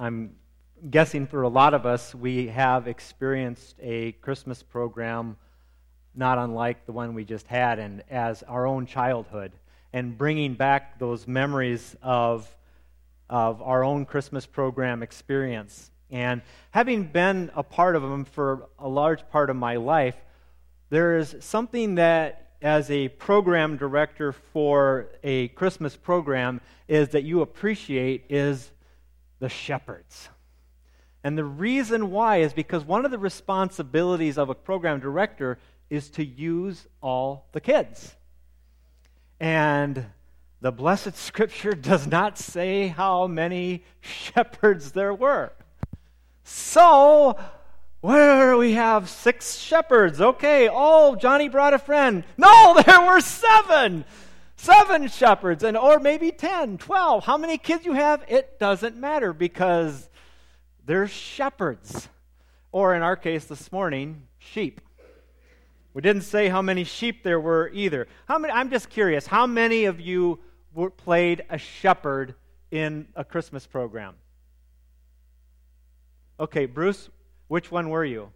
I'm guessing for a lot of us, we have experienced a Christmas program not unlike the one we just had, and as our own childhood, and bringing back those memories of our own Christmas program experience. And having been a part of them for a large part of my life, there is something that, as a program director for a Christmas program, is that you appreciate is the shepherds. And the reason why is because one of the responsibilities of a program director is to use all the kids. And the Blessed Scripture does not say how many shepherds there were. So, where we have 6 shepherds. Okay, Johnny brought a friend. No, there were 7. 7 shepherds, or maybe 10, 12. How many kids you have, it doesn't matter because they're shepherds. Or in our case this morning, sheep. We didn't say how many sheep there were either. I'm just curious, how many of you played a shepherd in a Christmas program? Okay, Bruce, which one were you?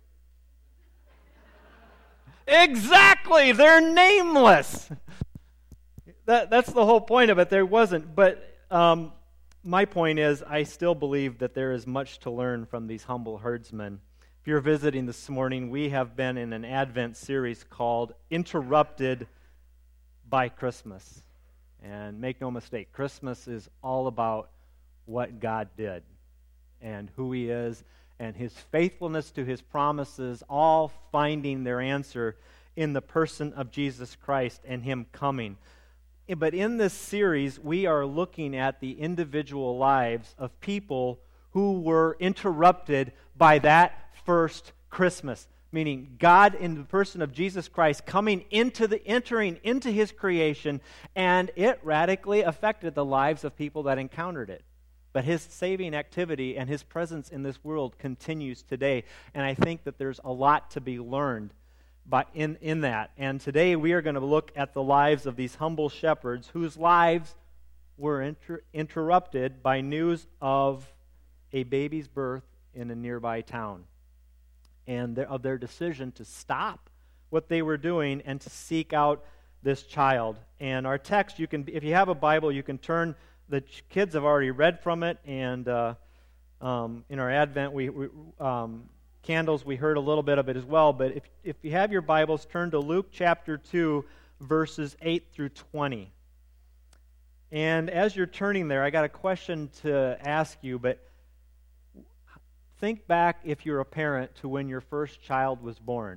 Exactly! They're nameless! That's the whole point of it. There wasn't. But my point is, I still believe that there is much to learn from these humble herdsmen. If you're visiting this morning, we have been in an Advent series called Interrupted by Christmas. And make no mistake, Christmas is all about what God did and who He is and His faithfulness to His promises, all finding their answer in the person of Jesus Christ and Him coming. But in this series, we are looking at the individual lives of people who were interrupted by that first Christmas, meaning God in the person of Jesus Christ entering into His creation, and it radically affected the lives of people that encountered it. But His saving activity and His presence in this world continues today, and I think that there's a lot to be learned in that. And today we are going to look at the lives of these humble shepherds whose lives were interrupted by news of a baby's birth in a nearby town, and of their decision to stop what they were doing and to seek out this child. And our text, if you have a Bible, you can turn. The kids have already read from it, and in our Advent, we candles, we heard a little bit of it as well. But if you have your Bibles, turn to Luke chapter 2, verses 8 through 20. And as you're turning there, I got a question to ask you, but think back, if you're a parent, to when your first child was born.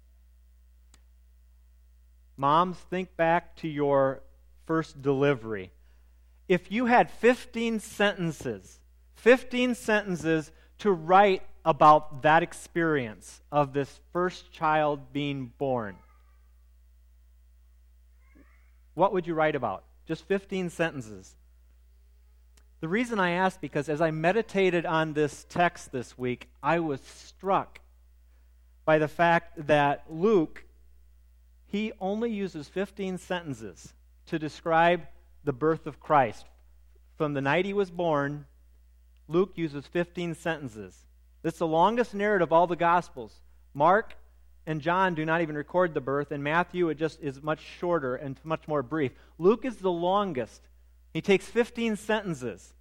Moms, think back to your first delivery. If you had 15 sentences to write about that experience of this first child being born, what would you write about? Just 15 sentences. The reason I ask, because as I meditated on this text this week, I was struck by the fact that Luke, he only uses 15 sentences to describe the birth of Christ. From the night He was born, Luke uses 15 sentences. This is the longest narrative of all the Gospels. Mark and John do not even record the birth, and Matthew, it just is much shorter and much more brief. Luke is the longest. He takes 15 sentences.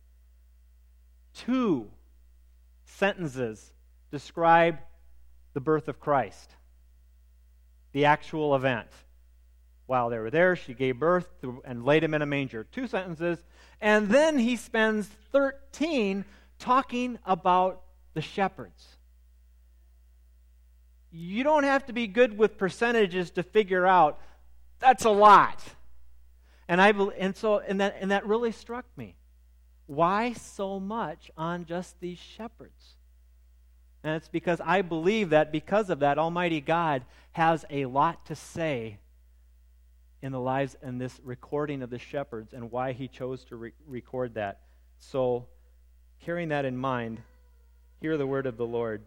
2 sentences describe the birth of Christ, the actual event. While they were there, she gave birth and laid Him in a manger. 2 sentences. And then he spends 13 talking about the shepherds. You don't have to be good with percentages to figure out that's a lot. And that really struck me. Why so much on just these shepherds? And it's because I believe that because of that, Almighty God has a lot to say in the lives and this recording of the shepherds and why He chose to record that. So, carrying that in mind, hear the word of the Lord.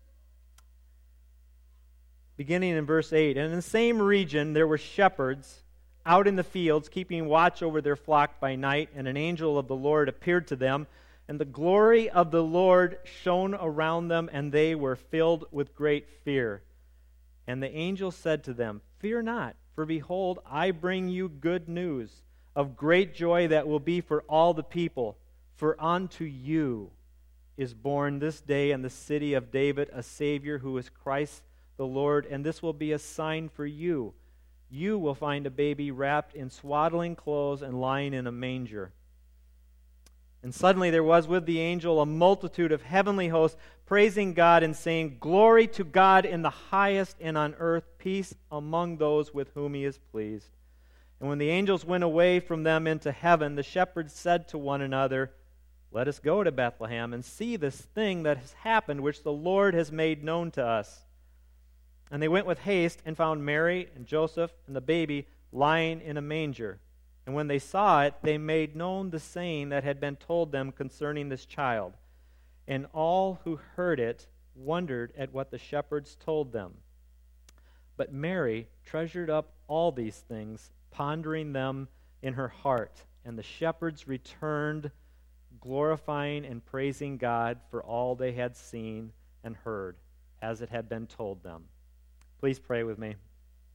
Beginning in verse 8, and in the same region there were shepherds out in the fields, keeping watch over their flock by night, and an angel of the Lord appeared to them, And the glory of the Lord shone around them, and they were filled with great fear. And the angel said to them, "Fear not, for behold, I bring you good news of great joy that will be for all the people. For unto you is born this day in the city of David a Savior, who is Christ the Lord, and this will be a sign for you. You will find a baby wrapped in swaddling clothes and lying in a manger." And suddenly there was with the angel a multitude of heavenly hosts, praising God and saying, "Glory to God in the highest, and on earth peace among those with whom He is pleased." And when the angels went away from them into heaven, the shepherds said to one another, "Let us go to Bethlehem and see this thing that has happened, which the Lord has made known to us." And they went with haste and found Mary and Joseph and the baby lying in a manger. And when they saw it, they made known the saying that had been told them concerning this child. And all who heard it wondered at what the shepherds told them. But Mary treasured up all these things, pondering them in her heart. And the shepherds returned, glorifying and praising God for all they had seen and heard, as it had been told them. Please pray with me.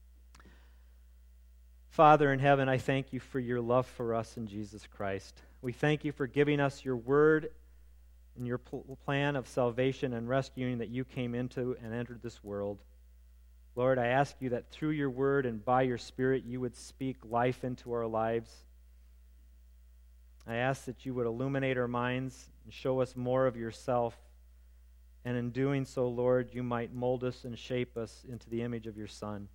Father in heaven, I thank you for your love for us in Jesus Christ. We thank you for giving us your word and your plan of salvation and rescuing that you came into and entered this world. Lord, I ask you that through your word and by your Spirit you would speak life into our lives. I ask that you would illuminate our minds and show us more of yourself. And in doing so, Lord, you might mold us and shape us into the image of your Son.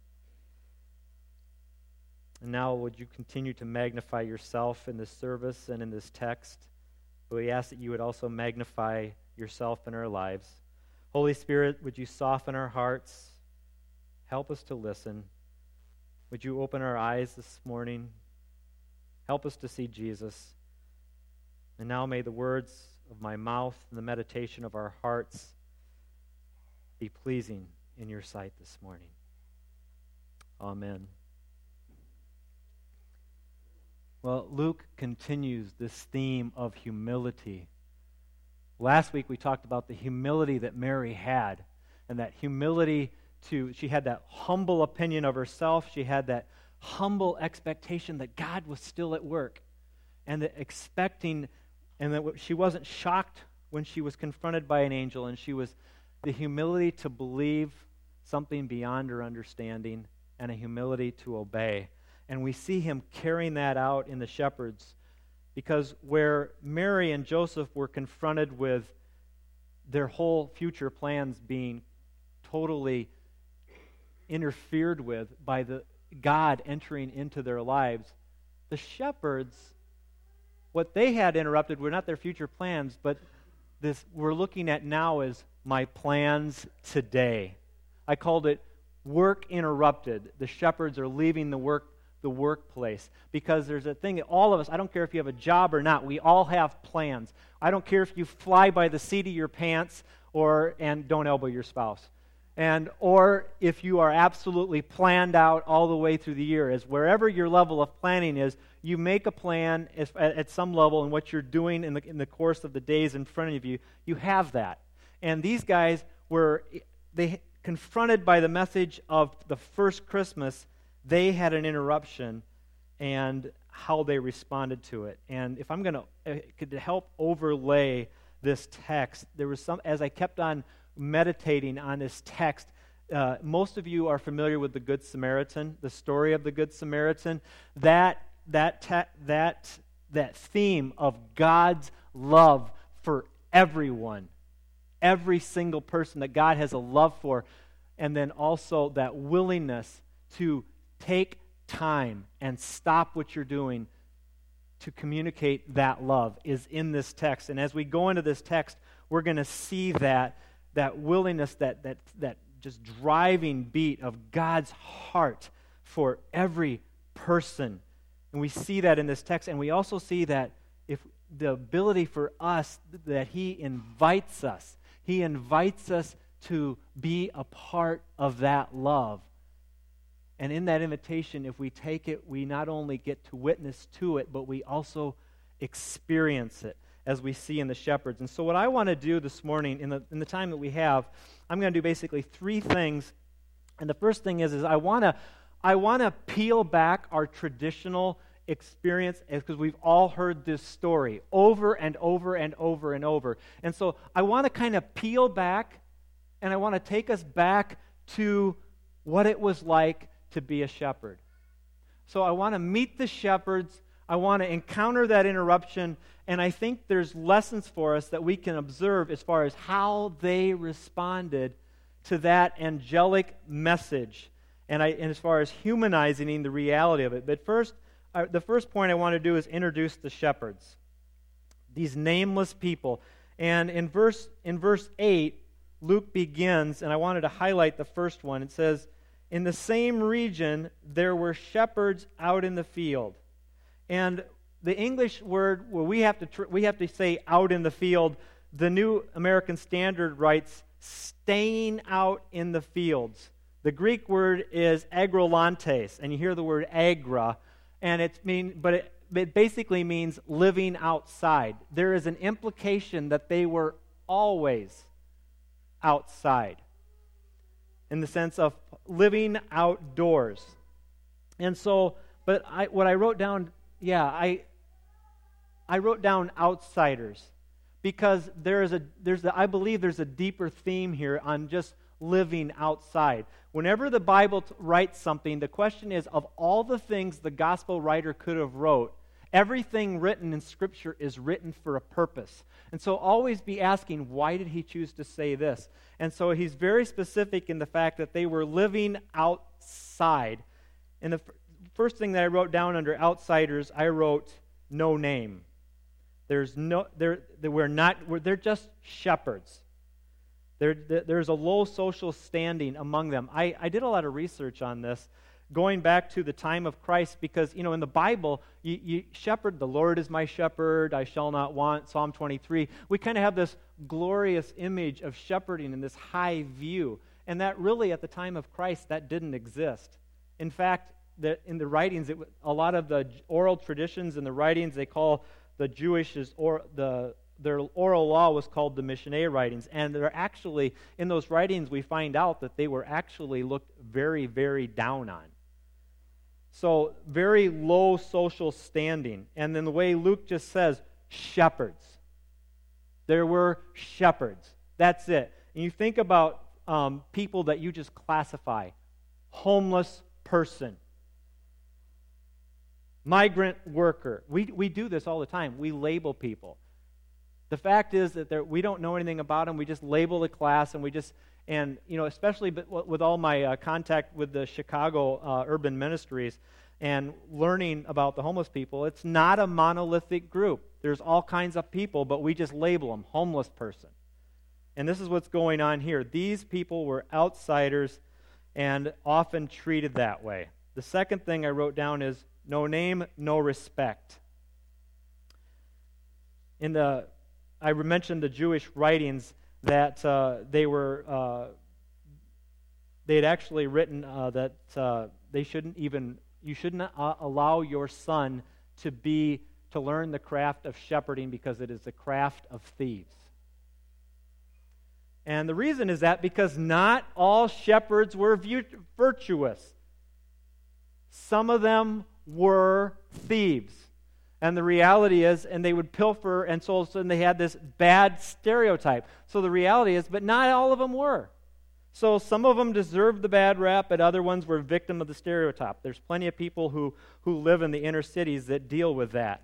And now would you continue to magnify yourself in this service and in this text. But we ask that you would also magnify yourself in our lives. Holy Spirit, would you soften our hearts? Help us to listen. Would you open our eyes this morning? Help us to see Jesus. And now may the words of my mouth and the meditation of our hearts be pleasing in your sight this morning. Amen. Well, Luke continues this theme of humility. Last week we talked about the humility that Mary had, and that humility she had that humble opinion of herself, she had that humble expectation that God was still at work, and that she wasn't shocked when she was confronted by an angel, and she was the humility to believe something beyond her understanding, and a humility to obey. And we see him carrying that out in the shepherds, because where Mary and Joseph were confronted with their whole future plans being totally interfered with by the God entering into their lives, the shepherds, what they had interrupted were not their future plans, but this we're looking at now is my plans today. I called it work interrupted. The shepherds are leaving the workplace, because there's a thing that all of us, I don't care if you have a job or not, we all have plans. I don't care if you fly by the seat of your pants and don't elbow your spouse. Or if you are absolutely planned out all the way through the year, as wherever your level of planning is, you make a plan at some level in what you're doing in the course of the days in front of you. You have that. And these guys they confronted by the message of the first Christmas. They had an interruption, and how they responded to it. And if I'm going to help overlay this text, there was as I kept on meditating on this text, most of you are familiar with the Good Samaritan, the story of the Good Samaritan. That theme of God's love for everyone, every single person that God has a love for, and then also that willingness to take time and stop what you're doing to communicate that love is in this text. And as we go into this text, we're going to see that willingness, that just driving beat of God's heart for every person. And we see that in this text, and we also see that if the ability for us, that He invites us to be a part of that love. And in that invitation, if we take it, we not only get to witness to it, but we also experience it. as we see in the shepherds. And so what I want to do this morning, in the time that we have, I'm going to do basically three things. And the first thing is I want to peel back our traditional experience, because we've all heard this story over and over and over and over. And so I want to kind of peel back, and I want to take us back to what it was like to be a shepherd. So I want to meet the shepherds. I want to encounter that interruption, and I think there's lessons for us that we can observe as far as how they responded to that angelic message, and as far as humanizing the reality of it. But first, the first point I want to do is introduce the shepherds, these nameless people. And in verse 8, Luke begins, and I wanted to highlight the first one. It says, "In the same region there were shepherds out in the field." And the English word, where we have to say "out in the field," the New American Standard writes "staying out in the fields." The Greek word is agrilantes, and you hear the word agra, and it basically means living outside. There is an implication that they were always outside, in the sense of living outdoors. And so, what I wrote down, I wrote down outsiders, because I believe there's a deeper theme here on just living outside. Whenever the Bible writes something, the question is, of all the things the gospel writer could have wrote, everything written in Scripture is written for a purpose. And so always be asking, why did he choose to say this? And so he's very specific in the fact that they were living outside. And the first thing that I wrote down under outsiders, I wrote no name. They're just shepherds. There's a low social standing among them. I did a lot of research on this, going back to the time of Christ, because, in the Bible, you shepherd, the Lord is my shepherd, I shall not want, Psalm 23. We kind of have this glorious image of shepherding in this high view, and that really, at the time of Christ, that didn't exist. In fact, in the writings, a lot of the oral traditions in the writings, they call the Jewish, their oral law was called the Mishneh writings, and they're actually, in those writings, we find out that they were actually looked very, very down on. So, very low social standing. And then the way Luke just says, shepherds. There were shepherds. That's it. And you think about people that you just classify. Homeless person. Migrant worker. We do this all the time. We label people. The fact is that we don't know anything about them. We just label the class, and especially with all my contact with the Chicago urban ministries and learning about the homeless people, it's not a monolithic group. There's all kinds of people, but we just label them homeless person. And this is what's going on here. These people were outsiders and often treated that way. The second thing I wrote down is no name, no respect. I mentioned the Jewish writings that they had actually written that you shouldn't allow your son to learn the craft of shepherding, because it is the craft of thieves. And the reason is that because not all shepherds were virtuous. Some of them were thieves. And the reality is, and they would pilfer, and so all of a sudden they had this bad stereotype. So the reality is, but not all of them were. So some of them deserved the bad rap, but other ones were victim of the stereotype. There's plenty of people who live in the inner cities that deal with that.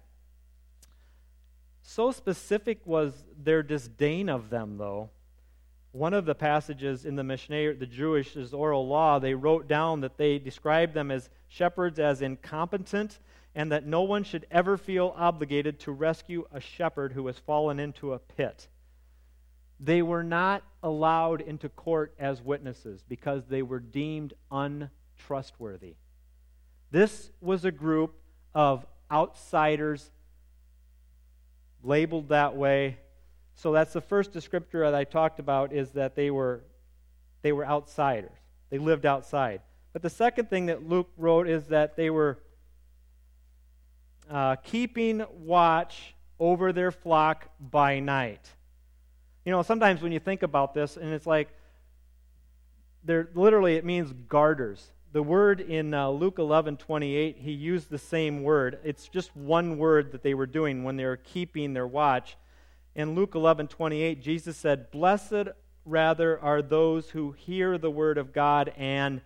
So specific was their disdain of them, though. One of the passages in the Mishneh, the Jewish oral law, they wrote down that they described them as shepherds as incompetent, and that no one should ever feel obligated to rescue a shepherd who has fallen into a pit. They were not allowed into court as witnesses because they were deemed untrustworthy. This was a group of outsiders labeled that way. So that's the first descriptor that I talked about, is that they were outsiders. They lived outside. But the second thing that Luke wrote is that they were keeping watch over their flock by night. You know, sometimes when you think about this, and it's like, literally it means garters. The word in Luke 11:28, he used the same word. It's just one word that they were doing when they were keeping their watch. In Luke 11:28, Jesus said, "Blessed rather are those who hear the word of God and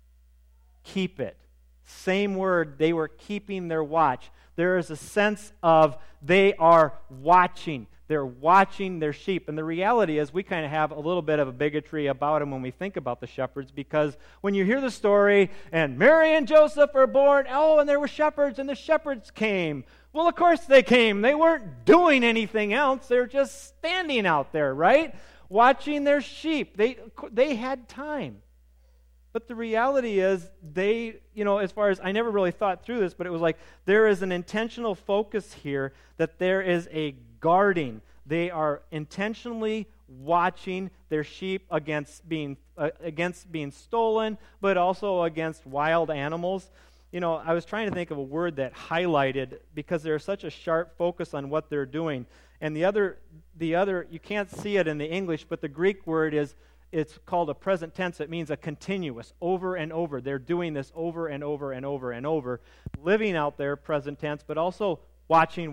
keep it." Same word, they were keeping their watch. There is a sense of they are watching. They're watching their sheep. And the reality is we kind of have a little bit of a bigotry about them when we think about the shepherds, because when you hear the story, and Mary and Joseph are born, and there were shepherds, and the shepherds came. Well, of course they came. They weren't doing anything else. They're just standing out there, right? Watching their sheep. They had time. But the reality is as far as, I never really thought through this, but it was like there is an intentional focus here that there is a guarding. They are intentionally watching their sheep against being stolen, but also against wild animals. You know, I was trying to think of a word that highlighted, because there's such a sharp focus on what they're doing. And the other, you can't see it in the English, but the Greek word it's called a present tense. It means a continuous, over and over. They're doing this over and over and over and over, living out their present tense, but also watching.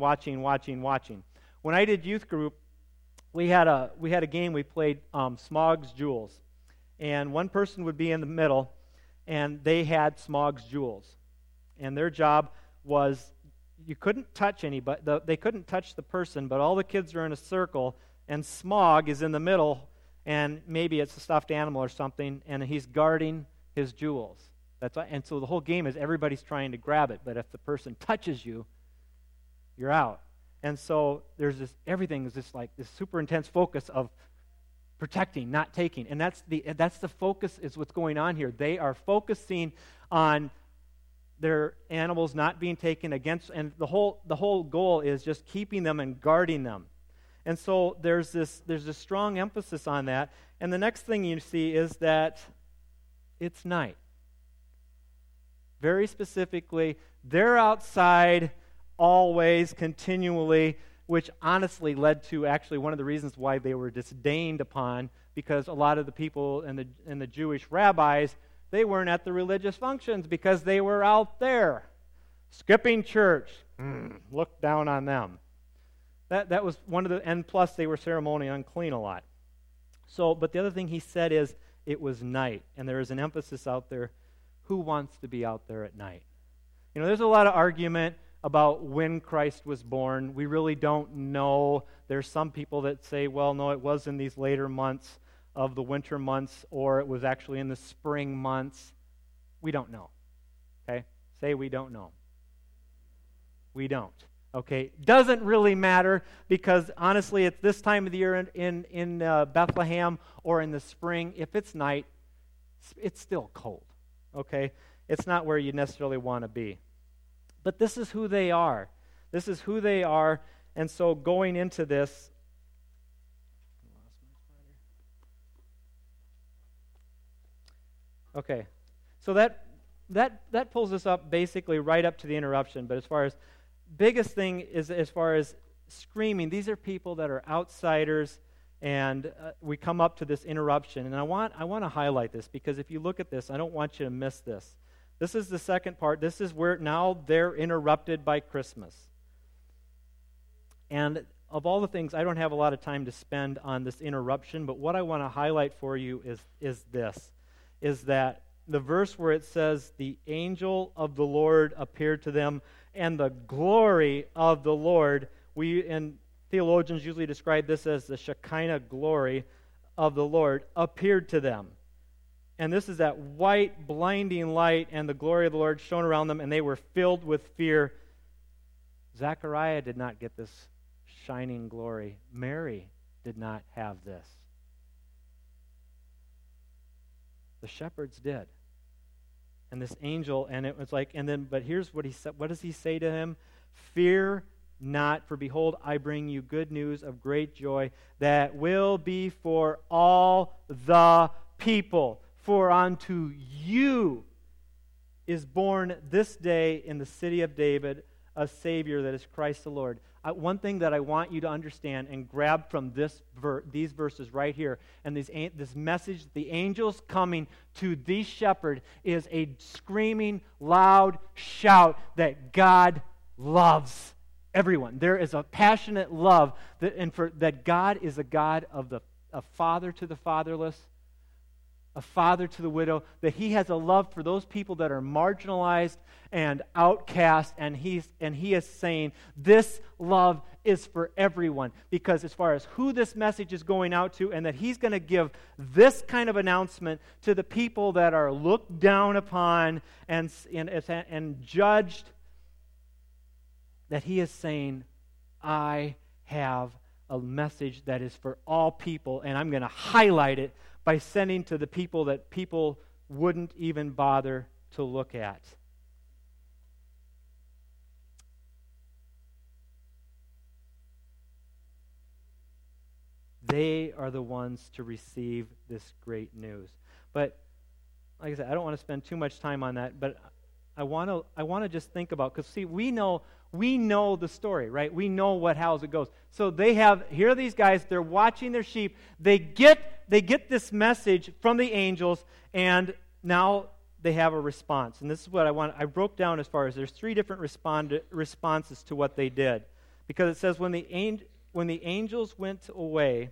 When I did youth group, we had a game we played, Smog's Jewels, and one person would be in the middle, and they had Smog's Jewels, and their job was, you couldn't touch anybody. They couldn't touch the person, but all the kids are in a circle, and Smog is in the middle, and maybe it's a stuffed animal or something, and he's guarding his jewels. And so the whole game is everybody's trying to grab it, but if the person touches you, you're out. And so everything is just like this super intense focus of protecting, not taking. And that's the focus, is what's going on here. They are focusing on their animals not being taken against, and the whole goal is just keeping them and guarding them. And so there's a strong emphasis on that. And the next thing you see is that it's night. Very specifically, they're outside always, continually, which honestly led to actually one of the reasons why they were disdained upon, because a lot of the people and the Jewish rabbis, they weren't at the religious functions because they were out there skipping church. Look down on them. That was one of the, and plus they were ceremonially unclean a lot. So, but the other thing he said is it was night, and there is an emphasis out there. Who wants to be out there at night? You know, there's a lot of argument about when Christ was born. We really don't know. There's some people that say, well, no, it was in these later months of the winter months, or it was actually in the spring months. We don't know. Okay? Say we don't know. We don't. Okay, doesn't really matter, because honestly, at this time of the year in Bethlehem or in the spring, if it's night, it's still cold. Okay, it's not where you necessarily want to be. But this is who they are. This is who they are, and so going into this, okay, so that pulls us up basically right up to the interruption. But as far as biggest thing is, as far as screaming, these are people that are outsiders, and we come up to this interruption. And I want to highlight this, because if you look at this, I don't want you to miss this. This is the second part. This is where now they're interrupted by Christmas. And of all the things, I don't have a lot of time to spend on this interruption, but what I want to highlight for you is that the verse where it says, the angel of the Lord appeared to them, and the glory of the Lord, and theologians usually describe this as the Shekinah glory of the Lord, appeared to them. And this is that white, blinding light, and the glory of the Lord shone around them, and they were filled with fear. Zechariah did not get this shining glory. Mary did not have this. The shepherds did. And this angel, and it was like, but here's what he said. What does he say to him? Fear not, for behold, I bring you good news of great joy that will be for all the people. For unto you is born this day in the city of David a Savior that is Christ the Lord. One thing that I want you to understand and grab from these verses right here, and this message, the angels coming to the shepherd, is a screaming, loud shout that God loves everyone. There is a passionate love that God is a God of a father to the fatherless, a father to the widow, that he has a love for those people that are marginalized and outcast, and he is saying this love is for everyone, because as far as who this message is going out to, and that he's going to give this kind of announcement to the people that are looked down upon and judged, that he is saying, I have a message that is for all people, and I'm going to highlight it by sending to the people that people wouldn't even bother to look at. They are the ones to receive this great news. But like I said, I don't want to spend too much time on that, but I want to just think about, because see, we know the story, right? We know how it goes. So here are these guys, they're watching their sheep. They get this message from the angels, and now they have a response. And this is what I broke down as far as there's 3 different responses to what they did. Because it says when the angels went away,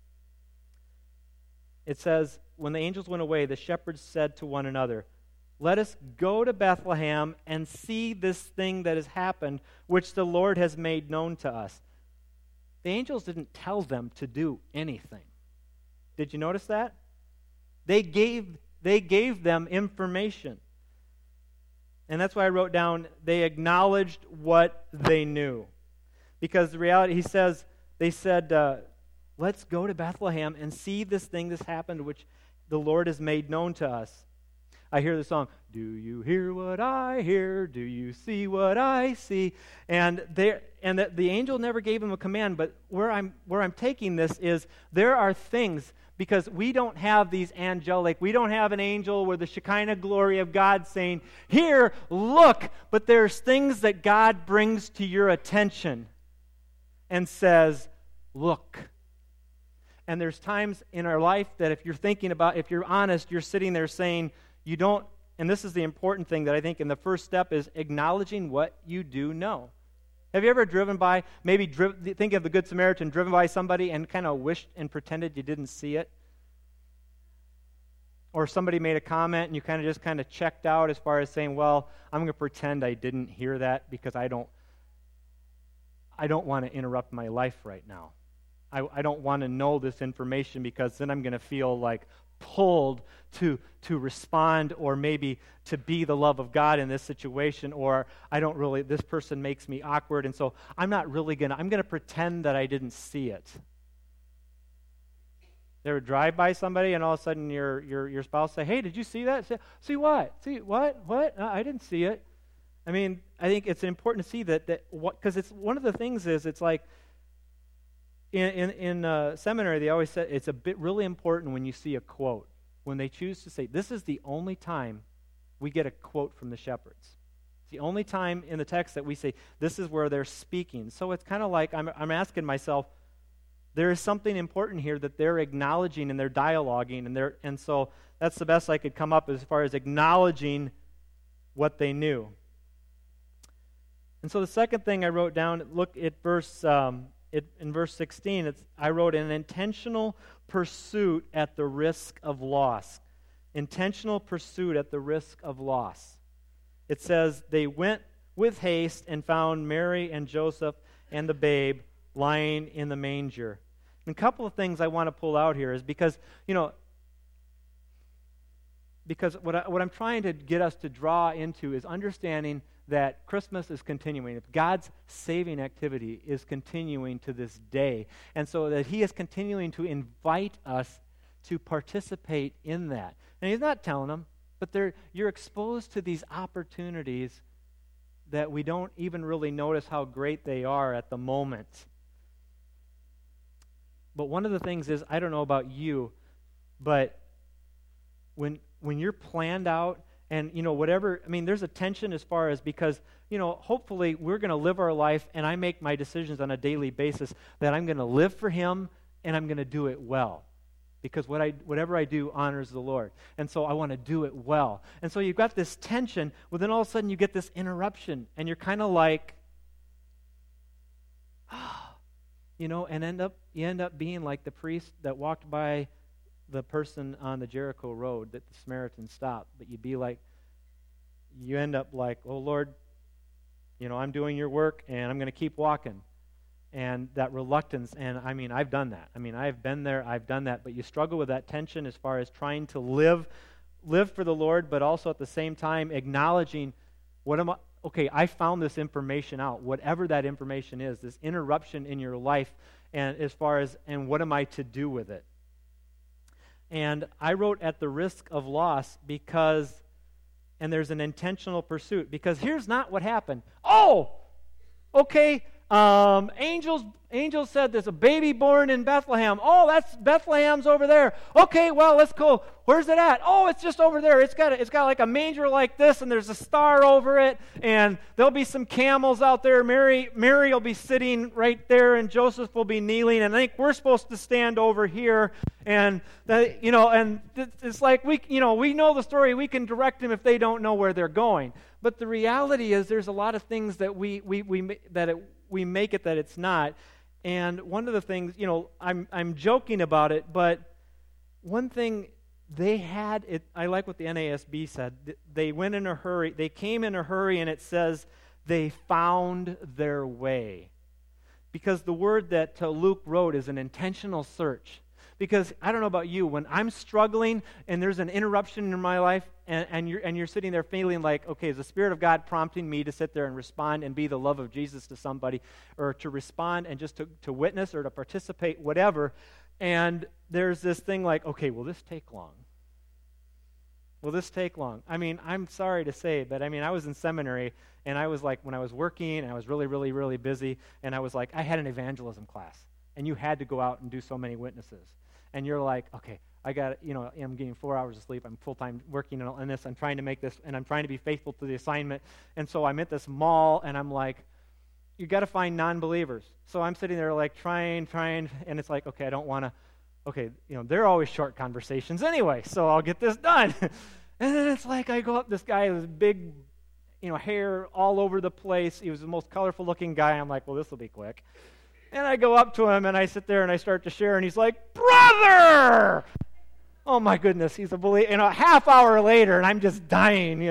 it says, when the angels went away, the shepherds said to one another, let us go to Bethlehem and see this thing that has happened, which the Lord has made known to us. The angels didn't tell them to do anything. Did you notice that? They gave them information. And that's why I wrote down, they acknowledged what they knew. Because the reality, they said, let's go to Bethlehem and see this thing that's happened, which the Lord has made known to us. I hear the song, do you hear what I hear? Do you see what I see? And the angel never gave him a command, but where I'm taking this is there are things, because we don't have these we don't have an angel with the Shekinah glory of God saying, here, look, but there's things that God brings to your attention and says, look. And there's times in our life that if you're honest, you're sitting there saying, you don't, and this is the important thing that I think in the first step is acknowledging what you do know. Have you ever driven by, think of the Good Samaritan, driven by somebody and kind of wished and pretended you didn't see it? Or somebody made a comment and you kind of checked out as far as saying, well, I'm going to pretend I didn't hear that because I don't want to interrupt my life right now. I don't want to know this information because then I'm going to feel like pulled to respond, or maybe to be the love of God in this situation, or this person makes me awkward, and so I'm going to pretend that I didn't see it. You ever drive by somebody and all of a sudden your spouse say, hey, did you see that? Say, see what? See what? What? I didn't see it. I mean, I think it's important to see that because it's one of the things is it's like in seminary they always said it's really important when you see a quote, when they choose to say this is the only time we get a quote from the shepherds. It's the only time in the text that we say this is where they're speaking. So it's kind of like I'm asking myself, there is something important here that they're acknowledging and they're dialoguing and so that's the best I could come up as far as acknowledging what they knew. And so the second thing I wrote down, look at in verse 16, I wrote an intentional pursuit at the risk of loss. Intentional pursuit at the risk of loss. It says, they went with haste and found Mary and Joseph and the babe lying in the manger. And a couple of things I want to pull out here is because what I'm trying to get us to draw into is understanding that Christmas is continuing. If God's saving activity is continuing to this day, and so that He is continuing to invite us to participate in that. And He's not telling them, but you're exposed to these opportunities that we don't even really notice how great they are at the moment. But one of the things is, I don't know about you, but when you're planned out And, whatever, there's a tension as far as, because, hopefully we're going to live our life, and I make my decisions on a daily basis that I'm going to live for Him, and I'm going to do it well. Because whatever I do honors the Lord. And so I want to do it well. And so you've got this tension, well, then all of a sudden you get this interruption, and you're kind of like, and you end up being like the priest that walked by the person on the Jericho road that the Samaritan stopped. But you end up like, oh Lord, I'm doing your work and I'm going to keep walking. And that reluctance, and I've done that. I've been there, I've done that. But you struggle with that tension as far as trying to live for the Lord, but also at the same time acknowledging, I found this information out, whatever that information is, this interruption in your life, and as far as, and what am I to do with it? And I wrote at the risk of loss and there's an intentional pursuit, because here's not what happened. Oh, okay, angels said there's a baby born in Bethlehem. Oh, that's Bethlehem's over there. Okay, well, let's go. Where's it at? Oh, it's just over there. It's got like a manger like this, and there's a star over it, and there'll be some camels out there. Mary will be sitting right there, and Joseph will be kneeling, and I think we're supposed to stand over here. And and it's like we know the story. We can direct them if they don't know where they're going. But the reality is, there's a lot of things that we make it that it's not. And one of the things, I'm joking about it, but one thing they had, I like what the NASB said. They went in a hurry. They came in a hurry, and it says they found their way. Because the word that Luke wrote is an intentional search. Because I don't know about you, when I'm struggling and there's an interruption in my life, and you're sitting there feeling like, okay, is the Spirit of God prompting me to sit there and respond and be the love of Jesus to somebody, or to respond and just to witness or to participate, whatever, and there's this thing like, okay, will this take long? Will this take long? I'm sorry to say, but I was in seminary, and I was like, when I was working, and I was really, really, really busy, and I was like, I had an evangelism class, and you had to go out and do so many witnesses. And you're like, okay, I got, I'm getting 4 hours of sleep. I'm full-time working on this. I'm trying to make this, and I'm trying to be faithful to the assignment. And so I'm at this mall, and I'm like, you got to find non-believers. So I'm sitting there like trying, and it's like, okay, I don't want to, okay, they're always short conversations anyway, so I'll get this done. And then it's like I go up, this guy with big, hair all over the place. He was the most colorful-looking guy. I'm like, well, this will be quick. And I go up to him, and I sit there, and I start to share, and he's like, brother! Oh, my goodness, he's a believer. A half hour later, and I'm just dying,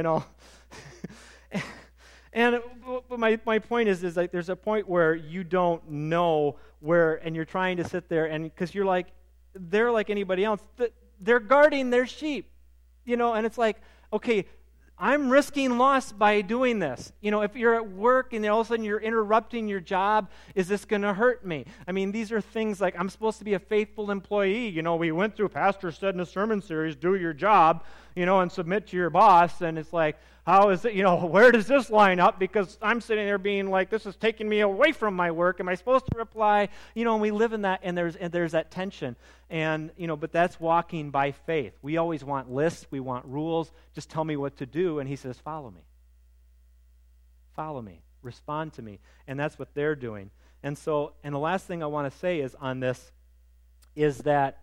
And my point is like there's a point where you don't know where, and you're trying to sit there, and because you're like, they're like anybody else. They're guarding their sheep, and it's like, okay, I'm risking loss by doing this. If you're at work and all of a sudden you're interrupting your job, is this going to hurt me? These are things like, I'm supposed to be a faithful employee. We went through, Pastor said in a sermon series, do your job, and submit to your boss. And it's like, how is it, where does this line up? Because I'm sitting there being like, this is taking me away from my work. Am I supposed to reply? And we live in that, and there's that tension. And, but that's walking by faith. We always want lists. We want rules. Just tell me what to do. And he says, follow me. Follow me. Respond to me. And that's what they're doing. And so, and the last thing I want to say is on this is that,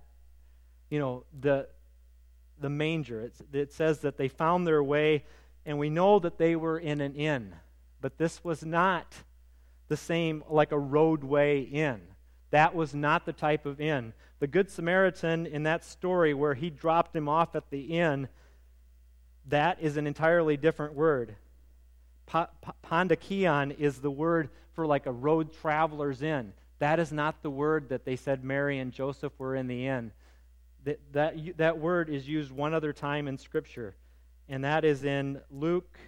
the manger, it says that they found their way, and we know that they were in an inn. But this was not the same, like a roadway inn. That was not the type of inn. The Good Samaritan in that story where he dropped him off at the inn, that is an entirely different word. Pandakion is the word for like a road traveler's inn. That is not the word that they said Mary and Joseph were in the inn. That word is used one other time in Scripture, and that is in Luke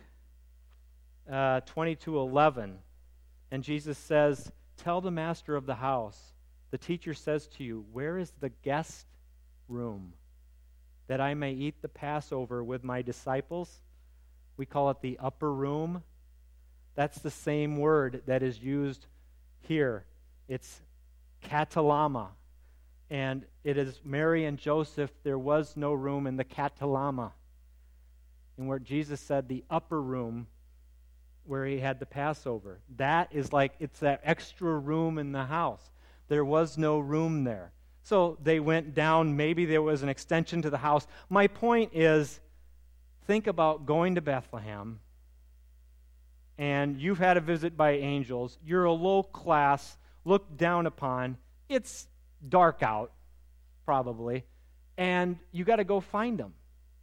22:11. And Jesus says, tell the master of the house, the teacher says to you, where is the guest room, that I may eat the Passover with my disciples? We call it the upper room. That's the same word that is used here. It's katalama. And it is Mary and Joseph, there was no room in the katalama. in where Jesus said the upper room where he had the Passover. That is like, it's that extra room in the house. There was no room there. So they went down. Maybe there was an extension to the house. My point is, think about going to Bethlehem, and you've had a visit by angels. You're a low class, looked down upon. It's dark out, probably, and you got to go find them.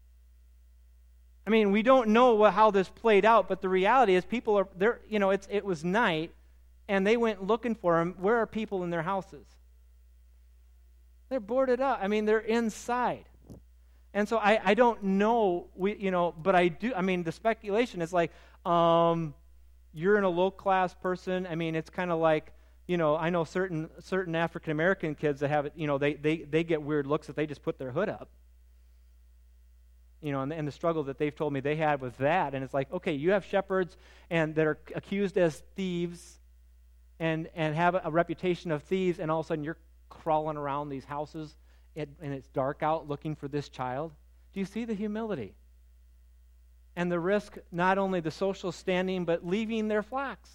I mean, we don't know how this played out, but the reality is people are there. You know, it was night, and they went looking for them. Where are people in their houses? They're boarded up. I mean, they're inside. And so I don't know, but I do. I mean, the speculation is like, you're in a low-class person. I mean, it's kind of like, I know certain African-American kids that have it, they get weird looks if they just put their hood up. And the struggle that they've told me they had with that. And it's like, okay, you have shepherds and that are accused as thieves and have a reputation of thieves, and all of a sudden you're crawling around these houses and it's dark out looking for this child. Do you see the humility? And the risk, not only the social standing, but leaving their flocks.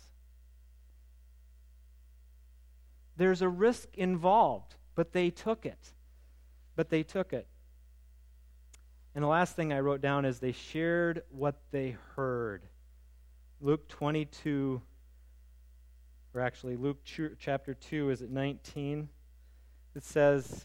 There's a risk involved, but they took it. And the last thing I wrote down is they shared what they heard. Luke 22, or actually Luke chapter 2, is it 19? It says,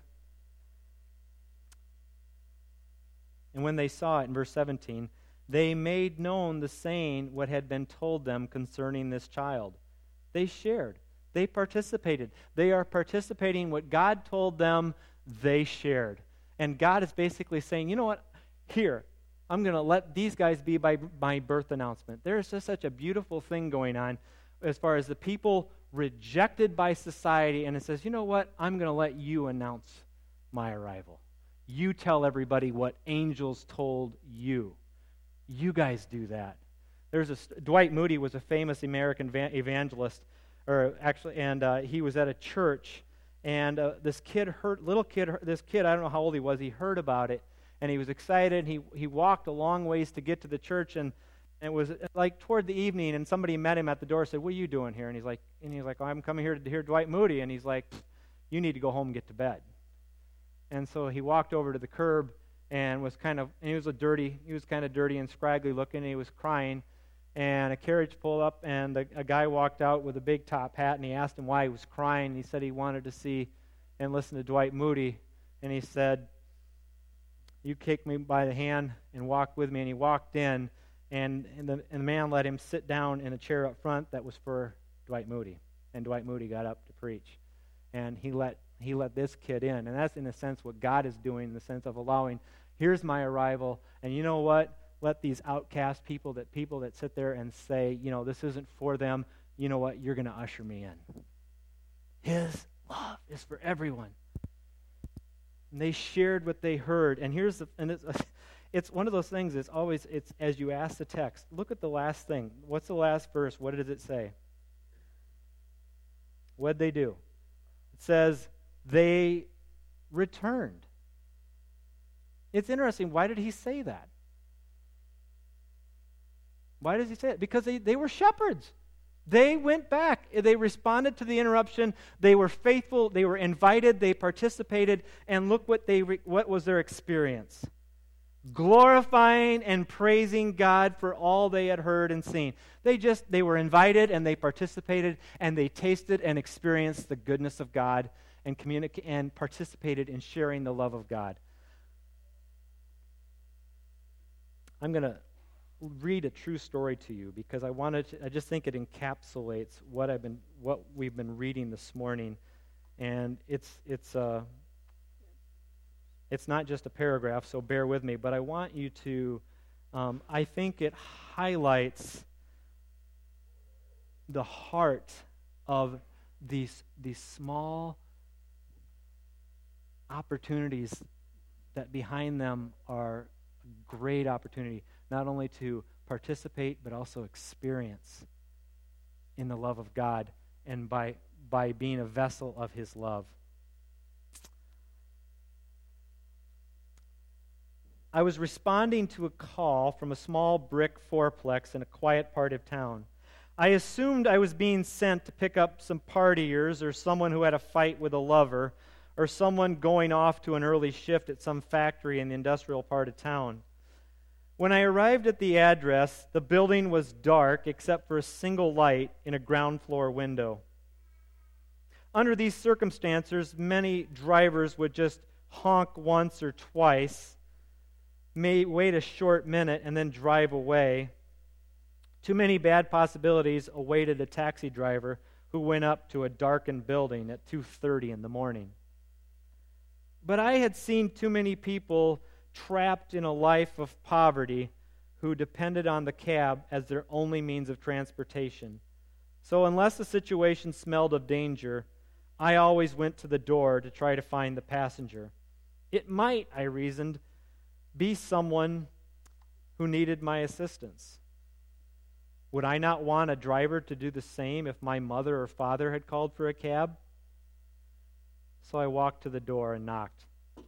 and when they saw it, in verse 17, they made known the saying what had been told them concerning this child. They shared. They participated. They are participating what God told them. They shared. And God is basically saying, you know what? Here, I'm going to let these guys be my birth announcement. There's just such a beautiful thing going on as far as the people rejected by society, and it says, you know what? I'm going to let you announce my arrival. You tell everybody what angels told you. You guys do that. Dwight Moody was a famous American evangelist, and he was at a church, and this kid, I don't know how old he was, he heard about it, and he was excited. He walked a long ways to get to the church, and it was like toward the evening, and somebody met him at the door and said, what are you doing here? And he's like, oh, I'm coming here to hear Dwight Moody. And he's like, you need to go home and get to bed. And so he walked over to the curb and he was kind of dirty and scraggly looking, and he was crying. And a carriage pulled up, and a guy walked out with a big top hat, and he asked him why he was crying. And he said he wanted to see and listen to Dwight Moody. And he said, you take me by the hand and walk with me. And he walked in, and the man let him sit down in a chair up front that was for Dwight Moody. And Dwight Moody got up to preach. And he let this kid in. And that's, in a sense, what God is doing, in the sense of allowing, here's my arrival. And you know what? Let these outcast people that sit there and say, this isn't for them, you know what? You're going to usher me in. His love is for everyone. And they shared what they heard. And it's one of those things, it's as you ask the text, look at the last thing. What's the last verse? What does it say? What'd they do? It says, they returned. It's interesting. Why did he say that? Why does he say it? Because they were shepherds. They went back. They responded to the interruption. They were faithful. They were invited. They participated. And look what was their experience. Glorifying and praising God for all they had heard and seen. They were invited, and they participated, and they tasted and experienced the goodness of God and participated in sharing the love of God. I'm going to read a true story to you because I just think it encapsulates what we've been reading this morning, and it's not just a paragraph, so bear with me, but I want you to, I think it highlights the heart of these small opportunities that behind them are a great opportunity, not only to participate, but also experience in the love of God and by being a vessel of His love. I was responding to a call from a small brick fourplex in a quiet part of town. I assumed I was being sent to pick up some partiers or someone who had a fight with a lover or someone going off to an early shift at some factory in the industrial part of town. When I arrived at the address, the building was dark except for a single light in a ground floor window. Under these circumstances, many drivers would just honk once or twice, may wait a short minute, and then drive away. Too many bad possibilities awaited a taxi driver who went up to a darkened building at 2:30 in the morning. But I had seen too many people trapped in a life of poverty who depended on the cab as their only means of transportation. So unless the situation smelled of danger, I always went to the door to try to find the passenger. It might, I reasoned, be someone who needed my assistance. Would I not want a driver to do the same if my mother or father had called for a cab? So I walked to the door and knocked.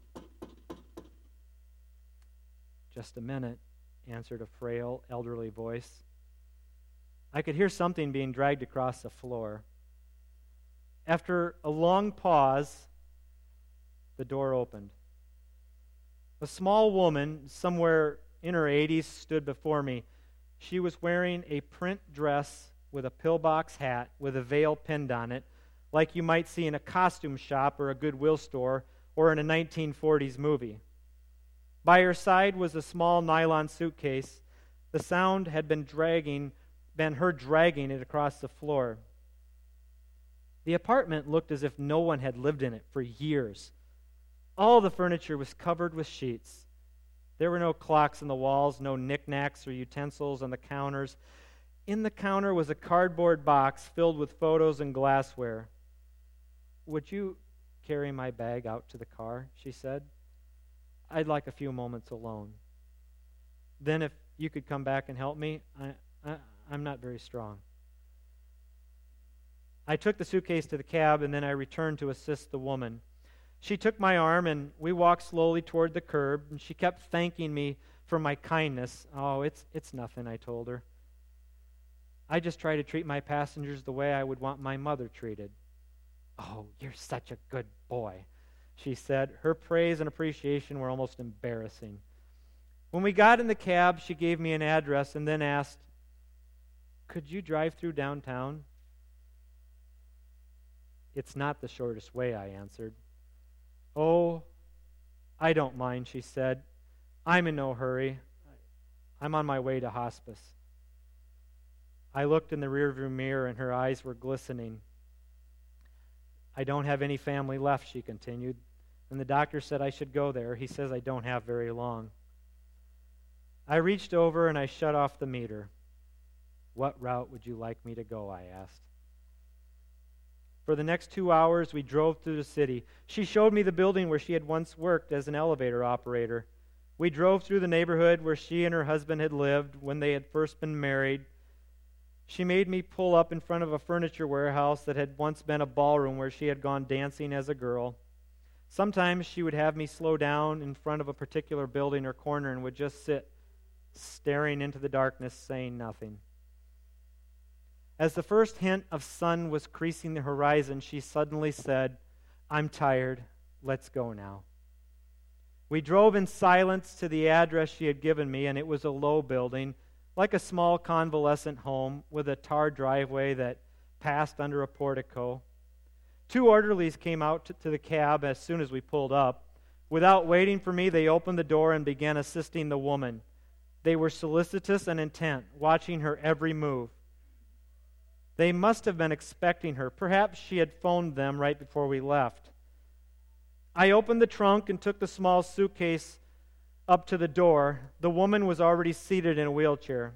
"Just a minute," answered a frail, elderly voice. I could hear something being dragged across the floor. After a long pause, the door opened. A small woman, somewhere in her 80s, stood before me. She was wearing a print dress with a pillbox hat with a veil pinned on it, like you might see in a costume shop or a Goodwill store or in a 1940s movie. By her side was a small nylon suitcase. The sound had been her dragging it across the floor. The apartment looked as if no one had lived in it for years. All the furniture was covered with sheets. There were no clocks on the walls, no knickknacks or utensils on the counters. In the counter was a cardboard box filled with photos and glassware. "Would you carry my bag out to the car?" she said. "I'd like a few moments alone. Then if you could come back and help me, I'm not very strong." I took the suitcase to the cab, and then I returned to assist the woman. She took my arm, and we walked slowly toward the curb, and she kept thanking me for my kindness. "Oh, it's nothing," I told her. "I just try to treat my passengers the way I would want my mother treated." "Oh, you're such a good boy," she said. Her praise and appreciation were almost embarrassing. When we got in the cab, she gave me an address and then asked, "Could you drive through downtown?" "It's not the shortest way," I answered. "Oh, I don't mind," she said. "I'm in no hurry. I'm on my way to hospice." I looked in the rearview mirror, and her eyes were glistening. "I don't have any family left," she continued, "and the doctor said I should go there. He says I don't have very long." I reached over and I shut off the meter. "What route would you like me to go?" I asked. For the next 2 hours, we drove through the city. She showed me the building where she had once worked as an elevator operator. We drove through the neighborhood where she and her husband had lived when they had first been married. She made me pull up in front of a furniture warehouse that had once been a ballroom where she had gone dancing as a girl. Sometimes she would have me slow down in front of a particular building or corner and would just sit, staring into the darkness, saying nothing. As the first hint of sun was creasing the horizon, she suddenly said, "I'm tired. Let's go now." We drove in silence to the address she had given me, and it was a low building, like a small convalescent home with a tar driveway that passed under a portico. 2 orderlies came out to the cab as soon as we pulled up. Without waiting for me, they opened the door and began assisting the woman. They were solicitous and intent, watching her every move. They must have been expecting her. Perhaps she had phoned them right before we left. I opened the trunk and took the small suitcase up to the door. The woman was already seated in a wheelchair.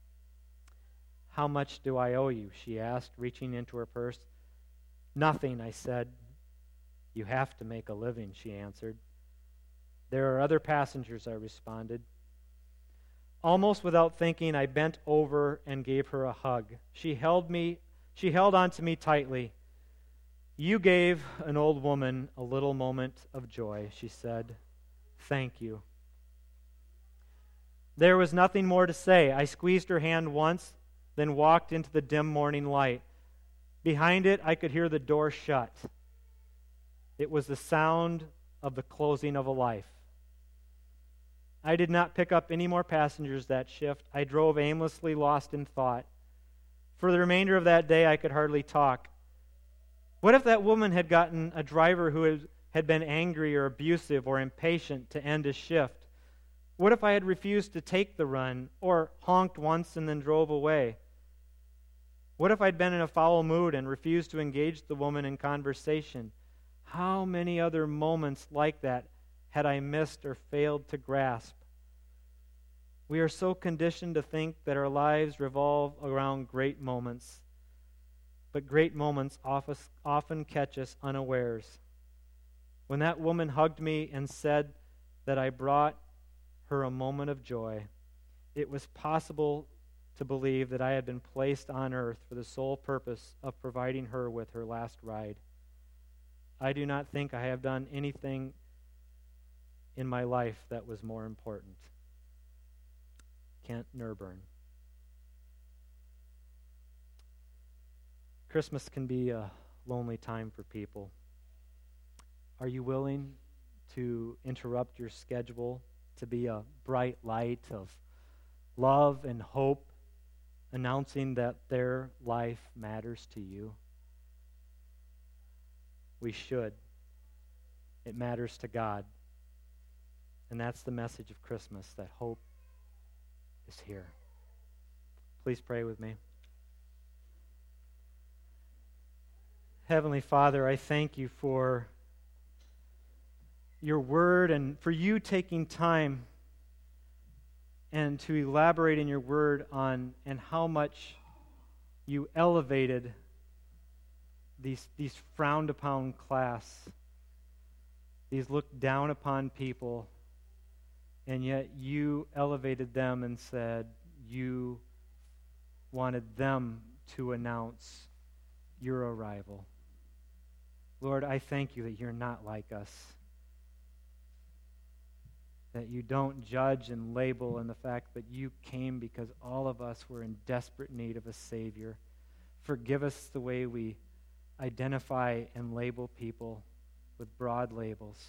"How much do I owe you?" she asked, reaching into her purse. "Nothing," I said. "You have to make a living," she answered. "There are other passengers," I responded. Almost without thinking, I bent over and gave her a hug. She held on to me tightly. "You gave an old woman a little moment of joy," she said. "Thank you." There was nothing more to say. I squeezed her hand once, then walked into the dim morning light. Behind it, I could hear the door shut. It was the sound of the closing of a life. I did not pick up any more passengers that shift. I drove aimlessly, lost in thought. For the remainder of that day, I could hardly talk. What if that woman had gotten a driver who had been angry or abusive or impatient to end his shift? What if I had refused to take the run or honked once and then drove away? What if I'd been in a foul mood and refused to engage the woman in conversation? How many other moments like that had I missed or failed to grasp? We are so conditioned to think that our lives revolve around great moments, but great moments often catch us unawares. When that woman hugged me and said that I brought her a moment of joy, it was possible to believe that I had been placed on earth for the sole purpose of providing her with her last ride. I do not think I have done anything in my life that was more important. Kent Nurburn. Christmas can be a lonely time for people. Are you willing to interrupt your schedule to be a bright light of love and hope, announcing that their life matters to you? We should. It matters to God. And that's the message of Christmas, that hope is here. Please pray with me. Heavenly Father, I thank you for your word and for you taking time and to elaborate in your word on and how much you elevated these frowned upon class, these looked down upon people, and yet you elevated them and said you wanted them to announce your arrival. Lord, I thank you that you're not like us, that you don't judge and label, and the fact that you came because all of us were in desperate need of a Savior. Forgive us the way we identify and label people with broad labels.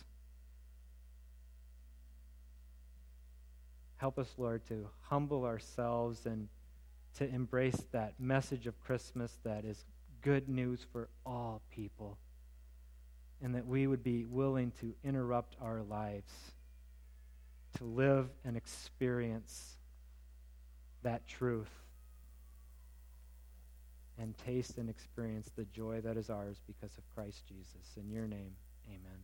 Help us, Lord, to humble ourselves and to embrace that message of Christmas that is good news for all people, and that we would be willing to interrupt our lives to live and experience that truth and taste and experience the joy that is ours because of Christ Jesus. In your name, amen.